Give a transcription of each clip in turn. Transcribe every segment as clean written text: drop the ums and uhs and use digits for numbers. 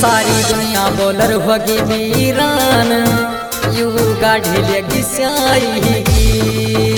सारी दुनिया बोलर होगी वीरान यू गाढ़ी लेगी स्याही की।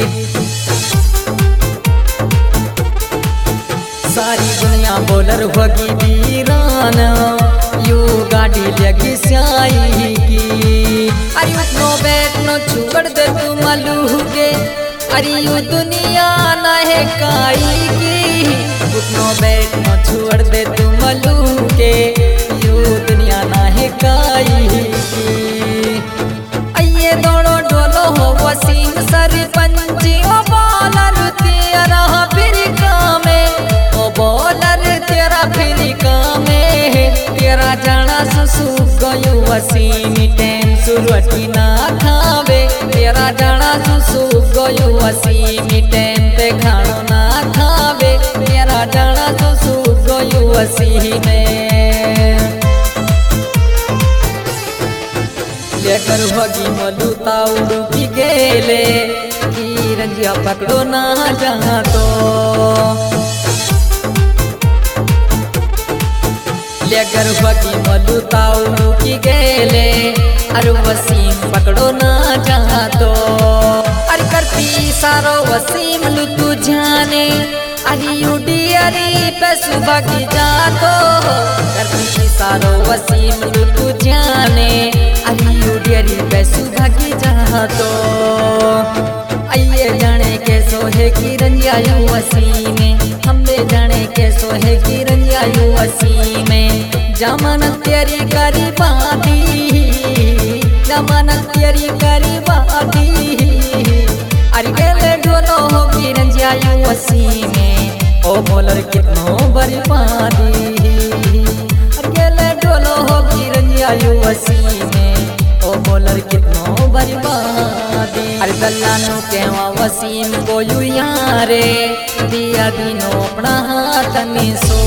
सारी दुनिया बोलर होगी वीरान यू गाढ़ी लेगी स्याही की। अरे उठनो बैठनो छोड़ दे तू मलूह के अरे यू दुनिया न है काई की। उठनो बैठनो छोड़ दे तू मलूह के यू दुनिया न है काई की। आइए दोड़ो डोलो हो वसीम सरपंच ओ बॉलर तेरा फिरिका में, ओ बॉलर तेरा फिरिका में। तेरा जाना सुसु गयो वसीम टाइम सुरवटी ना खावे। तेरा जाना सुसु गयो वसीम टाइम पे खानो ना खावे। तेरा जाना सुसु गयो वसीम लेकर होगी मलू ताउडू की गेले की रंजिया पकड़ो ना जहाँ तो। लेकर होगी मलू ताउडू की गेले अरे वसीम पकड़ो ना जहाँ तो। अरे करती सारो वसीम लू तू जाने अरे यूडी अरे पे सुबह की जा तो। करती सारो वसीम लू तू जाने अरे यूडी अरे पे सुबह की जा तो। आइए जाने के सोहे की रंजिया यू वसीम हमने जाने के सोहे की रंजिया यू वसीम। जमानत तेरी करी बादी जमानत तेरी करी बादी। अरे गेले ढोलो होगी रंजिया यू वसीम ओ बॉलर कितनो बर्बादी। अरे गेले ढोलो होगी रंजिया यू वसीम ओ बॉलर कितनो बर्बादी। अरे दल्लानो कहवा वसीम को यू यारे दिया दिनो अपना हाथ में सो।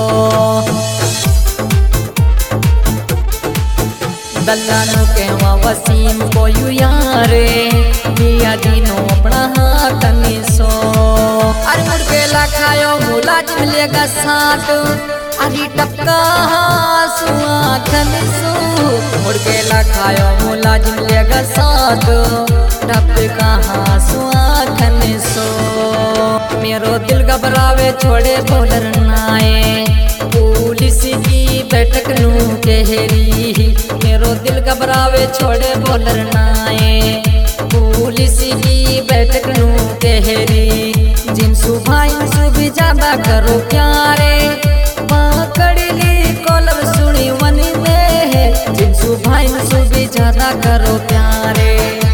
दल्लानो कहवा वसीम को यू यारे दिया दिनो अपना हाथ में सो। अरे मुर्गे लाखायो मुलाजिम लेगा साथ अरे टपका सुआखन सो। मुर्गे लाखायो मुलाजिम लेगा साथ टपका सुआखन सो। मेरो दिल घबरावे छोड़े बॉलर नाए पुलिस की बैठक नू कहरी। मेरो दिल घबरावे छोड़े बॉलर नाए पुलिस की बैठक नू कहरी। जिनसु भाई सुबह ज्यादा करो प्यारे पकड़ ली कॉलर सुनी वन में। जिनसु भाई सुबह ज्यादा करो प्यारे।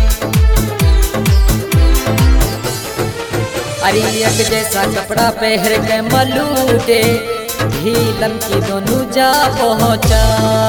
अरे एक जैसा कपड़ा पहर के मलूटे ढीलम की दोनों जा पहुँचा।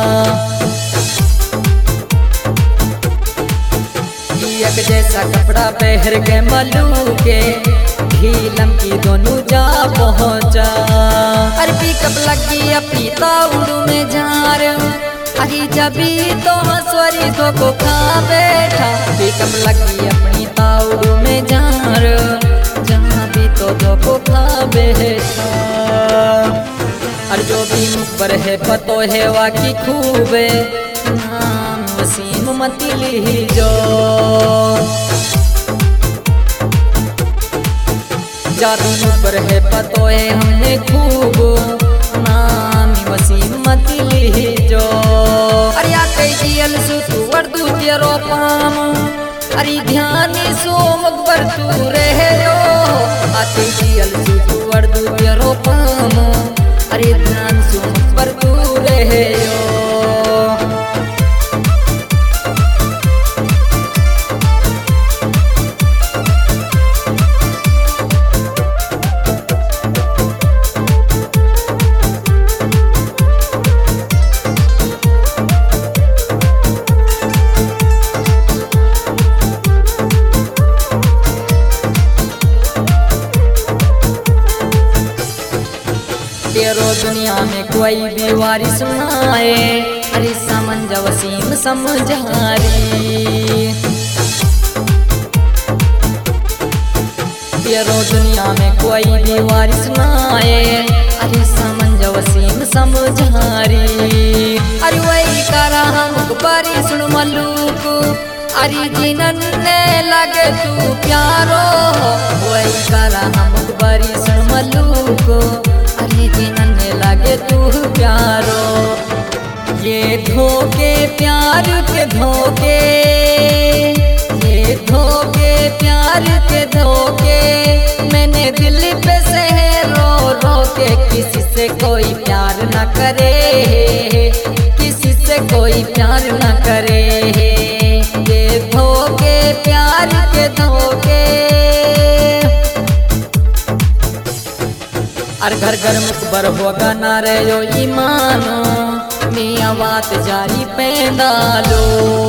एक जैसा कपड़ा पहर के मलू के ढीलम की दोनों जा पहुँचा। अरे पिकअप लगी अपनी ताउडू में जार अरे जबी तो हंसवरी तो को खा बैठा। पिकअप लगी अपनी ताउडू में जार जहाँ भी तो दो को खा बैठा। अरे जो भी मुख पर है पतो है वाकी खूबे नाम वसीम मत लीजो। जादू पर है पतो है हमने खूब नाम वसीम मत लीजो। अरे आते जियल सु तू वर्दू तेरो पाम अरे ध्यान सो मकबर तू रहे हो। आते जियल सु तू वर्दू तेरो पाम अरे ध्यान सो मकबर तू रहे हो। तेरो दुनिया में कोई भी वारिस नाए अरे समझ वसीम समझारी। तेरो दुनिया में कोई भी वारिस नाए अरे समझ वसीम समझारी। अरे मलूक अरे जिनने लगे तू प्यारो वही करा हम बरी सुन मलूक अरे जिनने लगे तू प्यारो। ये धोखे प्यार के धोखे, ये धोखे प्यार के धोखे, मैंने दिल पे सहे रो रो के। किसी से कोई प्यार न करे, किसी से कोई प्यार न करे। ये धोखे प्यार के धोखे। और घर घर मुखबर होगा ना रे यो ईमानो, मियाँ बात जारी पेंदालो।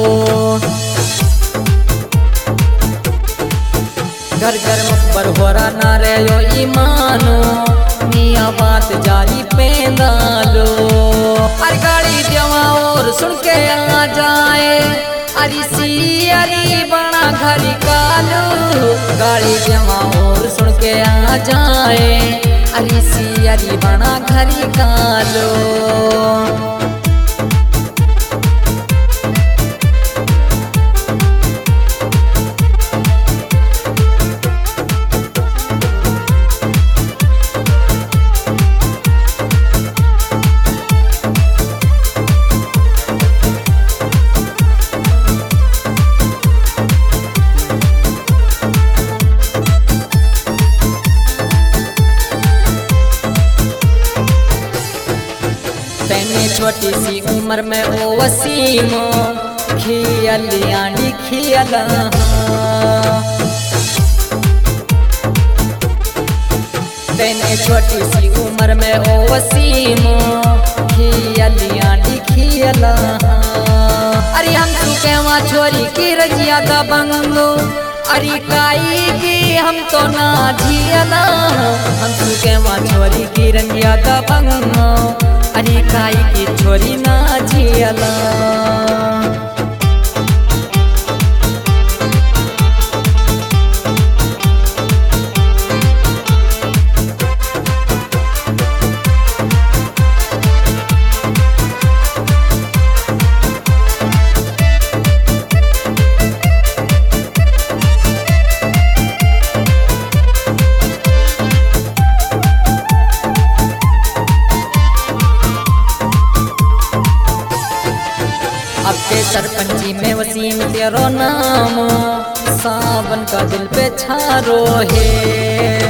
घर घर मुखबर हो रहा ना रे यो ईमानो, मियाँ बात जारी पेंदालो। अरे गाड़ी देवा और सुन के आ जाए, अरे सी अरे बना घर कालो। गाड़ी देवा और सुन के आ जाए, अरे सी अरे बना घर कालो। छोटी सी उम्र में ओ वसीमो खियली आंडी खियला। तेने छोटी सी उम्र में ओ वसीमो खियली आंडी खियला। अरे हम तू कहवा छोरी की रजिया दबंगो, अरे काई की हम तो ना झियला। हम तू कहवा छोरी की रजिया दबंगो, अरे काई की छोरी ना झियला। अब के सरपंची में वसीम तेरो नाम, सावन का दिल पे छारो है।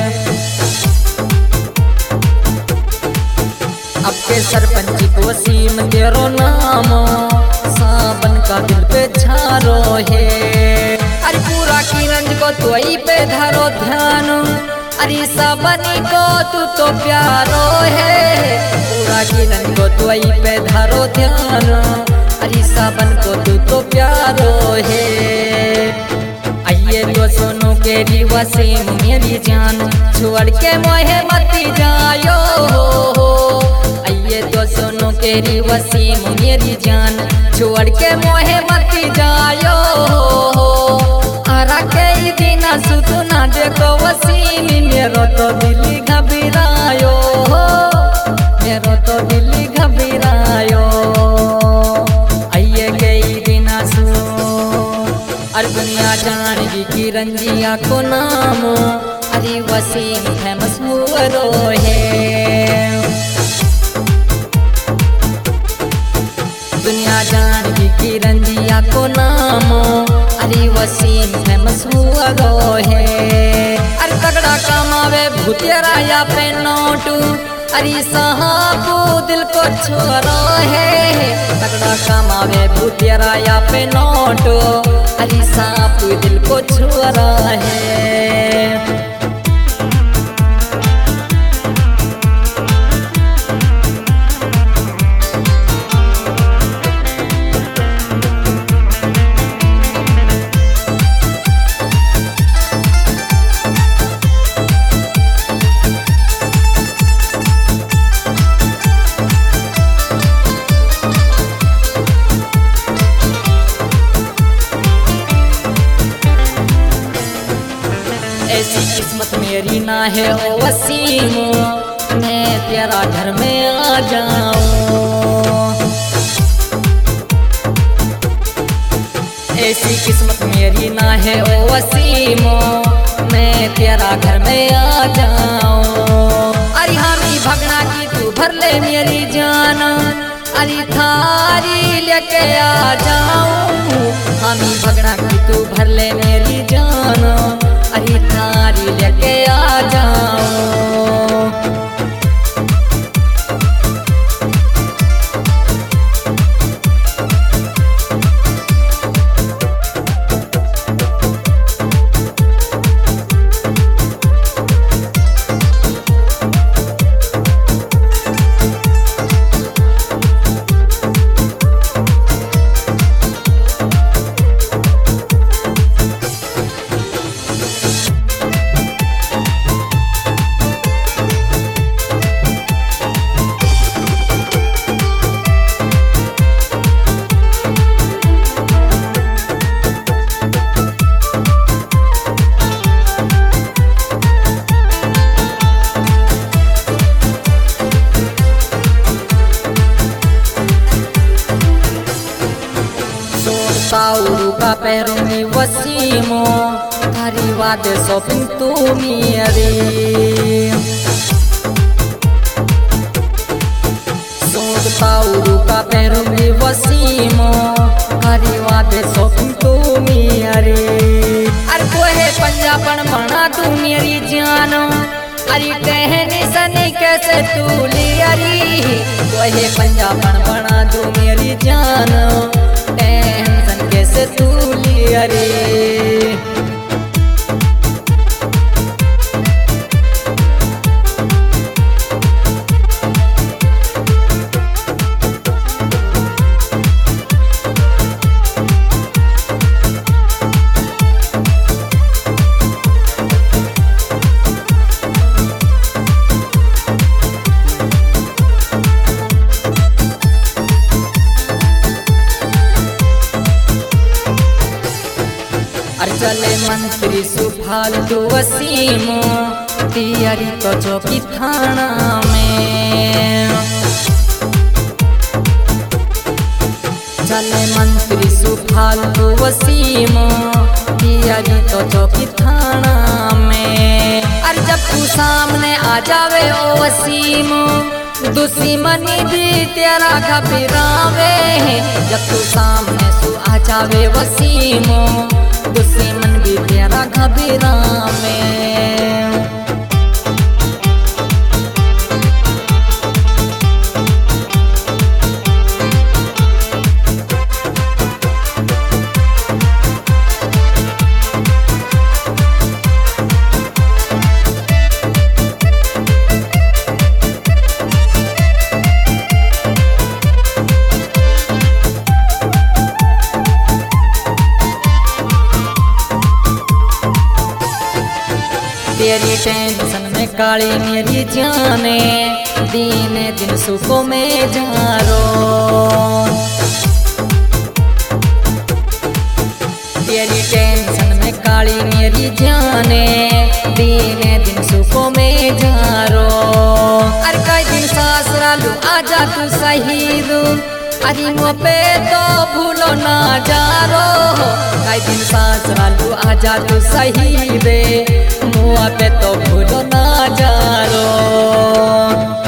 अब के सरपंची को वसीम तेरो नाम, सावन का दिल पे छारो है। अरे पूरा किरंज को तो ही पे धरो ध्यान, अरे साबनी को तू तो प्यारो है। पूरा किरंज को तो ही पे धरो ध्यान, अरे सावन को तू तो प्यारो है। आइए तो सोनू के वसीम मेरी जान, छोड़ के मोहे मती जायो। आइए तो सोनू के वसीम मेरी जान, छोड़ के मोहे मती जायो। आरा के दिन सुतना देखो वसीम, मेरो तो दिल घबरायो, मेरो तो दिल घबरायो। अरे दुनिया जानेगी कि रंजिया को नाम, अरे वसीम फेमस हुरो है। दुनिया जानेगी कि रंजिया को नाम, अरे वसीम फेमस हुरो है। अरे तगड़ा कमावे भूतिया या पे नोटू, अरे साहबू दिल को छोरो है। तगड़ा कमावे भूतिया या पे नोटो, अरे साहबू दिल को छोरा है। ऐसी किस्मत मेरी ना है ओ वसीम, मैं तेरा घर में आ जाऊं। ऐसी किस्मत मेरी ना है ओ वसीमो, मैं तेरा घर में आ जाऊं। अरे हामी भगना की तू भर ले मेरी जान, अरे थारी लेके आ जाऊं। हामी भगना की तू भर ले मेरी जान, अरे थारी लेके आ जाऊं। ताऊ का पैरों में वसीमो, थारी वादे शॉपिंग तू मेरी। सोच ताऊ का पैरों में वसीमो, थारी वादे शॉपिंग तू मेरी। अरे कोहे पंजाबन बना तू मेरी जान, अरे कहने सनी कैसे तू लियारी। कोहे पंजाबन बना तू मेरी जान, टेंशन कैसे तू लिया रे। चले मंत्री सुफालतू वसीमो, तियारी तो चौकी थाना में। चले मंत्री सुफालतू वसीमो, तियारी तो चौकी थाना में। अरे जब तू सामने आ जावे ओ वसीमो, दुश्मनी भी तेरा घबरावे। जब तू सामने सु आ जावे वसीमो, दुश्मन भी तेरा घबरावे। तेरी टेंशन में काली मेरी जाने, दिन दिन सुखों में जारो। तेरी टेंशन में काली मेरी जाने, दिन दिन सुखों में जारो। अरे कई दिन सासुरालू आजा तू शहीद, अरे मुँह पे तो भूलो ना जारो। कई दिन सासुरालू आजा तू शहीद, मुँह पे तो भूलो ना जारो।